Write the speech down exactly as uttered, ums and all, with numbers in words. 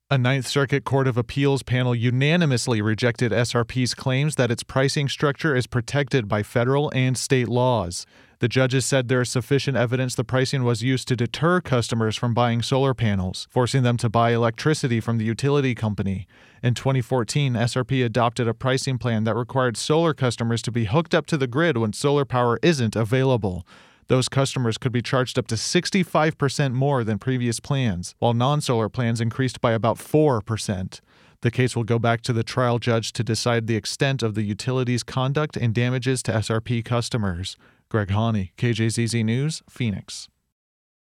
A Ninth Circuit Court of Appeals panel unanimously rejected S R P's claims that its pricing structure is protected by federal and state laws. The judges said there is sufficient evidence the pricing was used to deter customers from buying solar panels, forcing them to buy electricity from the utility company. In twenty fourteen, S R P adopted a pricing plan that required solar customers to be hooked up to the grid when solar power isn't available. Those customers could be charged up to sixty-five percent more than previous plans, while non-solar plans increased by about four percent. The case will go back to the trial judge to decide the extent of the utility's conduct and damages to S R P customers. Greg Haney, K J Z Z News, Phoenix.